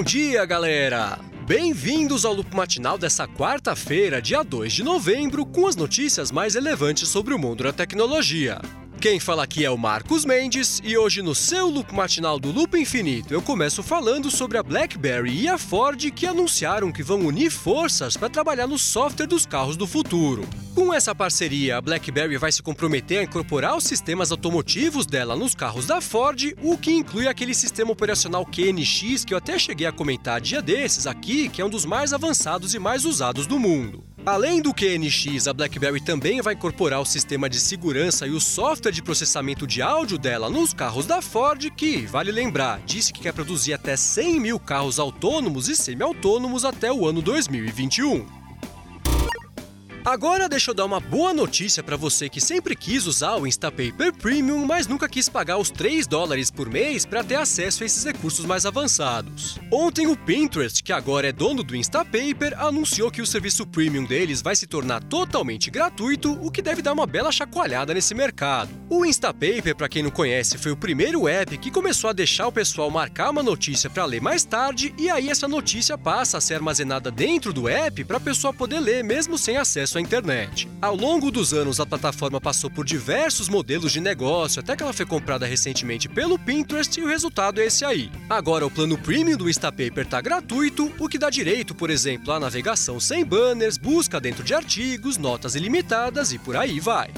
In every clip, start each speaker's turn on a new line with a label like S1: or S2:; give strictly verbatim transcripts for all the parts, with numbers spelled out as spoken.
S1: dia, galera! Bem-vindos ao Loop Matinal dessa quarta-feira, dia dois de novembro, com as notícias mais relevantes sobre o mundo da tecnologia. Quem fala aqui é o Marcos Mendes, e hoje no seu Loop Matinal do Loop Infinito eu começo falando sobre a BlackBerry e a Ford que anunciaram que vão unir forças para trabalhar no software dos carros do futuro. Com essa parceria, a BlackBerry vai se comprometer a incorporar os sistemas automotivos dela nos carros da Ford, o que inclui aquele sistema operacional Q N X que eu até cheguei a comentar dia desses aqui, que é um dos mais avançados e mais usados do mundo. Além do Q N X, a BlackBerry também vai incorporar o sistema de segurança e o software de processamento de áudio dela nos carros da Ford, que, vale lembrar, disse que quer produzir até cem mil carros autônomos e semi-autônomos até o ano dois mil e vinte e um. Agora deixa eu dar uma boa notícia para você que sempre quis usar o Instapaper Premium, mas nunca quis pagar os três dólares por mês para ter acesso a esses recursos mais avançados. Ontem o Pinterest, que agora é dono do Instapaper, anunciou que o serviço Premium deles vai se tornar totalmente gratuito, o que deve dar uma bela chacoalhada nesse mercado. O Instapaper, para quem não conhece, foi o primeiro app que começou a deixar o pessoal marcar uma notícia para ler mais tarde, e aí essa notícia passa a ser armazenada dentro do app para a pessoa poder ler mesmo sem acesso à internet. Ao longo dos anos, a plataforma passou por diversos modelos de negócio, até que ela foi comprada recentemente pelo Pinterest e o resultado é esse aí. Agora, o plano Premium do Instapaper está gratuito, o que dá direito, por exemplo, à navegação sem banners, busca dentro de artigos, notas ilimitadas e por aí vai.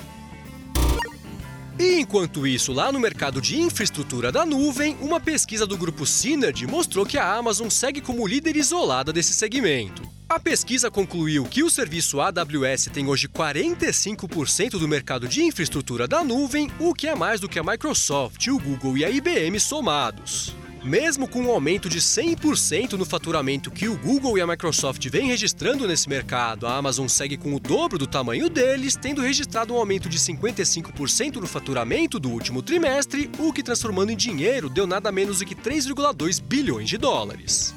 S1: E enquanto isso, lá no mercado de infraestrutura da nuvem, uma pesquisa do grupo Synergy mostrou que a Amazon segue como líder isolada desse segmento. A pesquisa concluiu que o serviço A W S tem hoje quarenta e cinco por cento do mercado de infraestrutura da nuvem, o que é mais do que a Microsoft, o Google e a I B M somados. Mesmo com um aumento de cem por cento no faturamento que o Google e a Microsoft vêm registrando nesse mercado, a Amazon segue com o dobro do tamanho deles, tendo registrado um aumento de cinquenta e cinco por cento no faturamento do último trimestre, o que transformando em dinheiro deu nada menos do que três vírgula dois bilhões de dólares.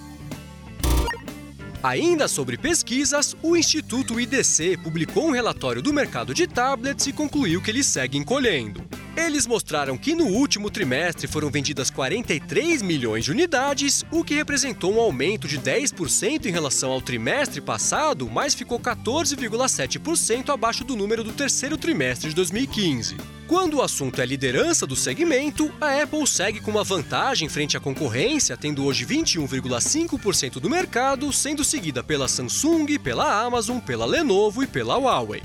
S1: Ainda sobre pesquisas, o Instituto I D C publicou um relatório do mercado de tablets e concluiu que ele segue encolhendo. Eles mostraram que no último trimestre foram vendidas quarenta e três milhões de unidades, o que representou um aumento de dez por cento em relação ao trimestre passado, mas ficou quatorze vírgula sete por cento abaixo do número do terceiro trimestre de dois mil e quinze. Quando o assunto é liderança do segmento, a Apple segue com uma vantagem frente à concorrência, tendo hoje vinte e um vírgula cinco por cento do mercado, sendo seguida pela Samsung, pela Amazon, pela Lenovo e pela Huawei.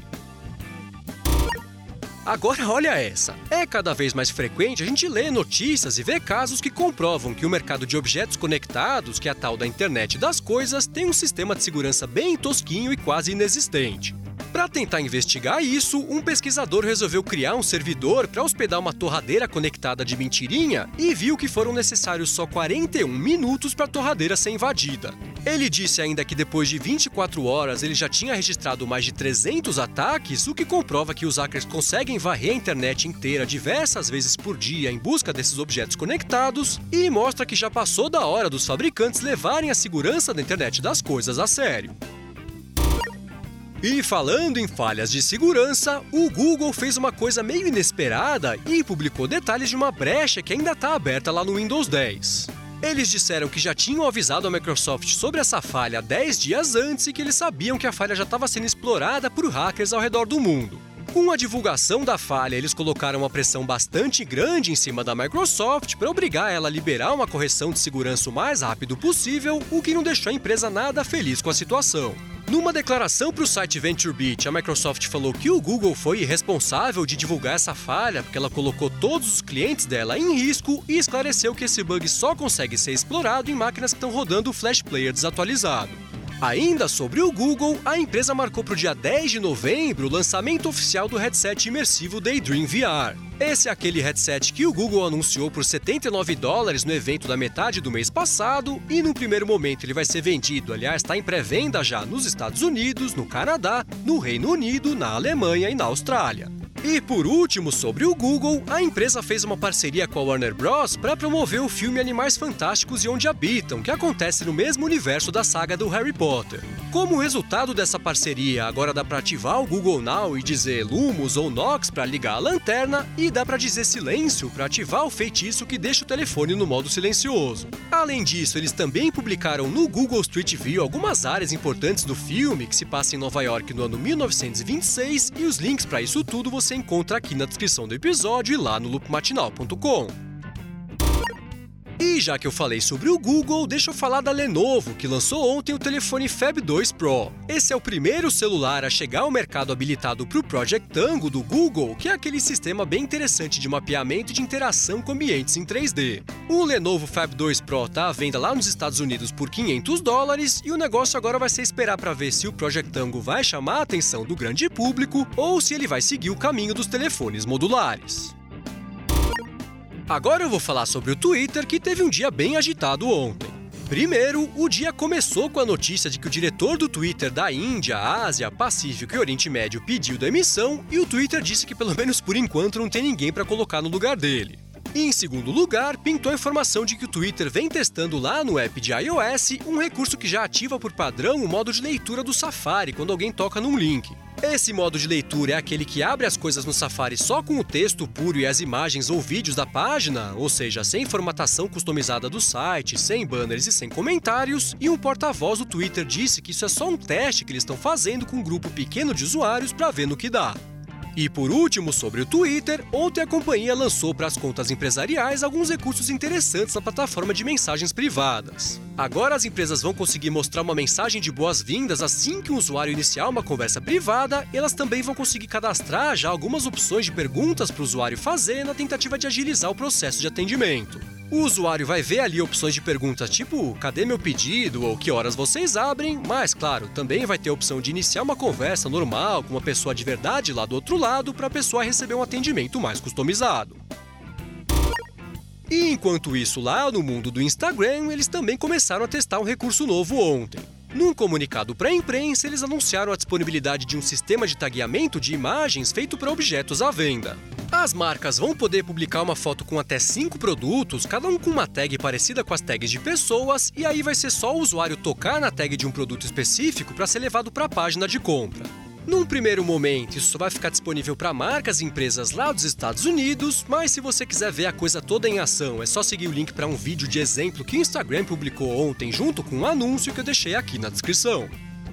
S1: Agora olha essa, é cada vez mais frequente a gente ler notícias e ver casos que comprovam que o mercado de objetos conectados, que é a tal da internet das coisas, tem um sistema de segurança bem tosquinho e quase inexistente. Para tentar investigar isso, um pesquisador resolveu criar um servidor para hospedar uma torradeira conectada de mentirinha e viu que foram necessários só quarenta e um minutos para a torradeira ser invadida. Ele disse ainda que depois de vinte e quatro horas ele já tinha registrado mais de trezentos ataques, o que comprova que os hackers conseguem varrer a internet inteira diversas vezes por dia em busca desses objetos conectados e mostra que já passou da hora dos fabricantes levarem a segurança da internet das coisas a sério. E falando em falhas de segurança, o Google fez uma coisa meio inesperada e publicou detalhes de uma brecha que ainda está aberta lá no Windows dez. Eles disseram que já tinham avisado a Microsoft sobre essa falha dez dias antes e que eles sabiam que a falha já estava sendo explorada por hackers ao redor do mundo. Com a divulgação da falha, eles colocaram uma pressão bastante grande em cima da Microsoft para obrigar ela a liberar uma correção de segurança o mais rápido possível, o que não deixou a empresa nada feliz com a situação. Numa declaração para o site VentureBeat, a Microsoft falou que o Google foi irresponsável de divulgar essa falha porque ela colocou todos os clientes dela em risco e esclareceu que esse bug só consegue ser explorado em máquinas que estão rodando o Flash Player desatualizado. Ainda sobre o Google, a empresa marcou para o dia dez de novembro o lançamento oficial do headset imersivo Daydream V R. Esse é aquele headset que o Google anunciou por setenta e nove dólares no evento da metade do mês passado e num primeiro momento ele vai ser vendido, aliás está em pré-venda já nos Estados Unidos, no Canadá, no Reino Unido, na Alemanha e na Austrália. E por último, sobre o Google, a empresa fez uma parceria com a Warner Bros. Para promover o filme Animais Fantásticos e Onde Habitam, que acontece no mesmo universo da saga do Harry Potter. Como resultado dessa parceria, agora dá para ativar o Google Now e dizer Lumos ou Nox para ligar a lanterna, e dá para dizer silêncio para ativar o feitiço que deixa o telefone no modo silencioso. Além disso, eles também publicaram no Google Street View algumas áreas importantes do filme, que se passa em Nova York no ano mil novecentos e vinte e seis, e os links para isso tudo você encontra aqui na descrição do episódio e lá no loop matinal ponto com. E já que eu falei sobre o Google, deixa eu falar da Lenovo, que lançou ontem o telefone Fab dois Pro. Esse é o primeiro celular a chegar ao mercado habilitado para o Project Tango do Google, que é aquele sistema bem interessante de mapeamento e de interação com ambientes em três D. O Lenovo Fab dois Pro está à venda lá nos Estados Unidos por quinhentos dólares, e o negócio agora vai ser esperar para ver se o Project Tango vai chamar a atenção do grande público ou se ele vai seguir o caminho dos telefones modulares. Agora eu vou falar sobre o Twitter, que teve um dia bem agitado ontem. Primeiro, o dia começou com a notícia de que o diretor do Twitter da Índia, Ásia, Pacífico e Oriente Médio pediu demissão, e o Twitter disse que pelo menos por enquanto não tem ninguém para colocar no lugar dele. E em segundo lugar, pintou a informação de que o Twitter vem testando lá no app de iOS um recurso que já ativa por padrão o modo de leitura do Safari quando alguém toca num link. Esse modo de leitura é aquele que abre as coisas no Safari só com o texto puro e as imagens ou vídeos da página, ou seja, sem formatação customizada do site, sem banners e sem comentários, e um porta-voz do Twitter disse que isso é só um teste que eles estão fazendo com um grupo pequeno de usuários para ver no que dá. E por último, sobre o Twitter, ontem a companhia lançou para as contas empresariais alguns recursos interessantes na plataforma de mensagens privadas. Agora as empresas vão conseguir mostrar uma mensagem de boas-vindas assim que um usuário iniciar uma conversa privada, e elas também vão conseguir cadastrar já algumas opções de perguntas para o usuário fazer na tentativa de agilizar o processo de atendimento. O usuário vai ver ali opções de perguntas tipo cadê meu pedido ou que horas vocês abrem, mas claro, também vai ter a opção de iniciar uma conversa normal com uma pessoa de verdade lá do outro lado para a pessoa receber um atendimento mais customizado. E enquanto isso, lá no mundo do Instagram, eles também começaram a testar um recurso novo ontem. Num comunicado para a imprensa, eles anunciaram a disponibilidade de um sistema de tagueamento de imagens feito para objetos à venda. As marcas vão poder publicar uma foto com até cinco produtos, cada um com uma tag parecida com as tags de pessoas, e aí vai ser só o usuário tocar na tag de um produto específico para ser levado para a página de compra. Num primeiro momento, isso só vai ficar disponível para marcas e empresas lá dos Estados Unidos, mas se você quiser ver a coisa toda em ação, é só seguir o link para um vídeo de exemplo que o Instagram publicou ontem junto com um anúncio que eu deixei aqui na descrição.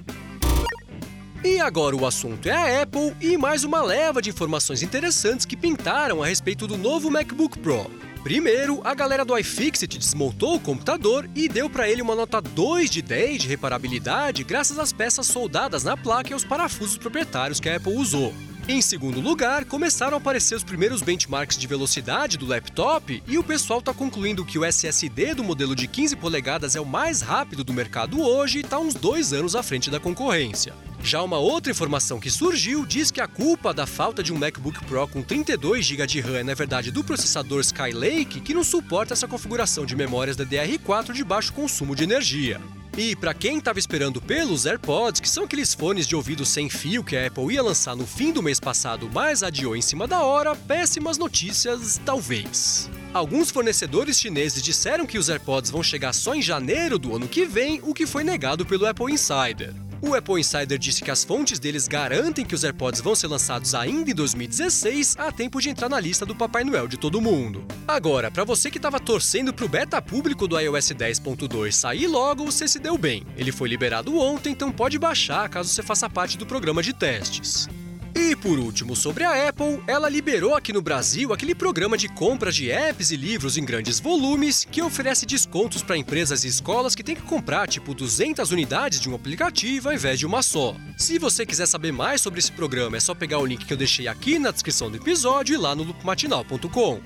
S1: E agora o assunto é a Apple e mais uma leva de informações interessantes que pintaram a respeito do novo MacBook Pro. Primeiro, a galera do iFixit desmontou o computador e deu para ele uma nota dois de dez de reparabilidade graças às peças soldadas na placa e aos parafusos proprietários que a Apple usou. Em segundo lugar, começaram a aparecer os primeiros benchmarks de velocidade do laptop e o pessoal está concluindo que o S S D do modelo de quinze polegadas é o mais rápido do mercado hoje e está uns dois anos à frente da concorrência. Já uma outra informação que surgiu diz que a culpa da falta de um MacBook Pro com trinta e dois gigas de RAM é na verdade do processador Skylake, que não suporta essa configuração de memórias D D R quatro de baixo consumo de energia. E para quem estava esperando pelos AirPods, que são aqueles fones de ouvido sem fio que a Apple ia lançar no fim do mês passado, mas adiou em cima da hora, péssimas notícias, talvez. Alguns fornecedores chineses disseram que os AirPods vão chegar só em janeiro do ano que vem, o que foi negado pelo Apple Insider. O Apple Insider disse que as fontes deles garantem que os AirPods vão ser lançados ainda em dois mil e dezesseis, a tempo de entrar na lista do Papai Noel de todo mundo. Agora, para você que estava torcendo pro beta público do iOS dez ponto dois sair logo, você se deu bem. Ele foi liberado ontem, então pode baixar caso você faça parte do programa de testes. E por último, sobre a Apple, ela liberou aqui no Brasil aquele programa de compras de apps e livros em grandes volumes que oferece descontos para empresas e escolas que têm que comprar tipo duzentas unidades de um aplicativo ao invés de uma só. Se você quiser saber mais sobre esse programa, é só pegar o link que eu deixei aqui na descrição do episódio e lá no loop matinal ponto com.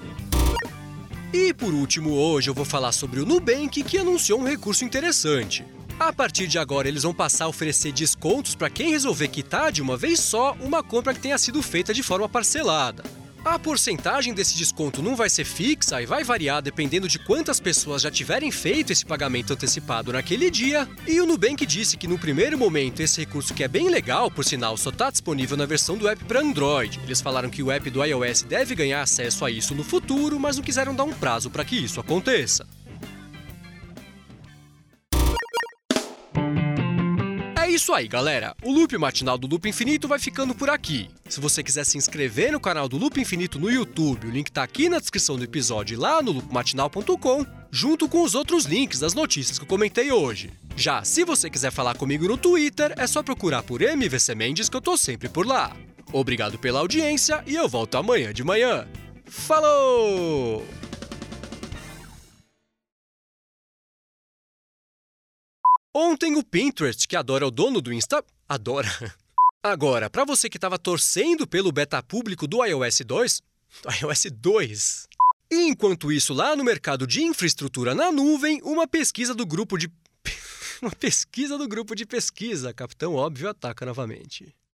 S1: E por último, hoje eu vou falar sobre o Nubank, que anunciou um recurso interessante. A partir de agora, eles vão passar a oferecer descontos para quem resolver quitar de uma vez só uma compra que tenha sido feita de forma parcelada. A porcentagem desse desconto não vai ser fixa e vai variar dependendo de quantas pessoas já tiverem feito esse pagamento antecipado naquele dia. E o Nubank disse que no primeiro momento esse recurso, que é bem legal, por sinal, só está disponível na versão do app para Android. Eles falaram que o app do iOS deve ganhar acesso a isso no futuro, mas não quiseram dar um prazo para que isso aconteça. É isso aí, galera. O Loop Matinal do Loop Infinito vai ficando por aqui. Se você quiser se inscrever no canal do Loop Infinito no YouTube, o link tá aqui na descrição do episódio e lá no loop matinal ponto com, junto com os outros links das notícias que eu comentei hoje. Já se você quiser falar comigo no Twitter, é só procurar por M V C Mendes que eu tô sempre por lá. Obrigado pela audiência e eu volto amanhã de manhã. Falou! Ontem o Pinterest, que adora o dono do Insta... Adora? Agora, para você que estava torcendo pelo beta público do iOS dois... iOS dois... E enquanto isso, lá no mercado de infraestrutura na nuvem, uma pesquisa do grupo de... uma pesquisa do grupo de pesquisa. Capitão Óbvio ataca novamente.